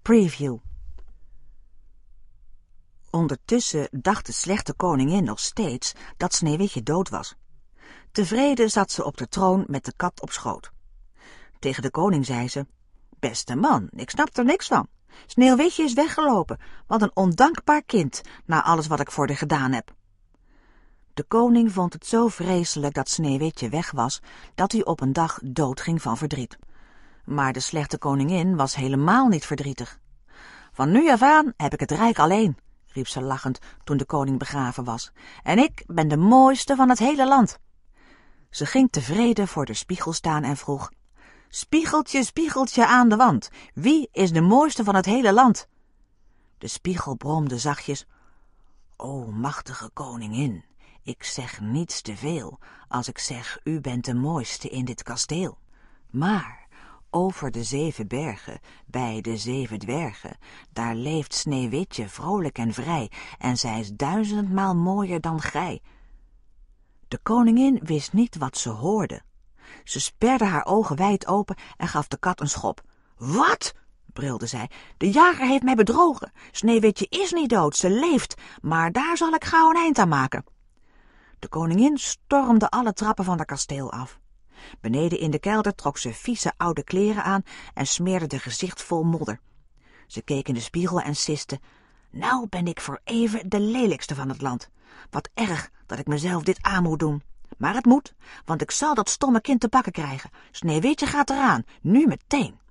Preview. Ondertussen dacht de slechte koningin nog steeds dat Sneeuwwitje dood was. Tevreden zat ze op de troon met de kat op schoot. Tegen de koning zei ze: beste man, ik snap er niks van. Sneeuwwitje is weggelopen, wat een ondankbaar kind, na alles wat ik voor haar gedaan heb. De koning vond het zo vreselijk dat Sneeuwwitje weg was, dat hij op een dag doodging van verdriet. Maar de slechte koningin was helemaal niet verdrietig. Van nu af aan heb ik het rijk alleen, riep ze lachend toen de koning begraven was. En ik ben de mooiste van het hele land. Ze ging tevreden voor de spiegel staan en vroeg: spiegeltje, spiegeltje aan de wand, wie is de mooiste van het hele land? De spiegel bromde zachtjes: o machtige koningin, ik zeg niets te veel als ik zeg u bent de mooiste in dit kasteel. Maar over de 7 bergen, bij de 7 dwergen, daar leeft Sneeuwwitje vrolijk en vrij, en zij is 1000-maal mooier dan gij. De koningin wist niet wat ze hoorde. Ze sperde haar ogen wijd open en gaf de kat een schop. Wat? Brilde zij. De jager heeft mij bedrogen. Sneeuwwitje is niet dood, ze leeft, maar daar zal ik gauw een eind aan maken. De koningin stormde alle trappen van haar kasteel af. Beneden in de kelder trok ze vieze oude kleren aan en smeerde de gezicht vol modder. Ze keek in de spiegel en siste: nou ben ik voor even de lelijkste van het land. Wat erg dat ik mezelf dit aan moet doen. Maar het moet, want ik zal dat stomme kind te pakken krijgen. Sneeuwwitje gaat eraan, nu meteen.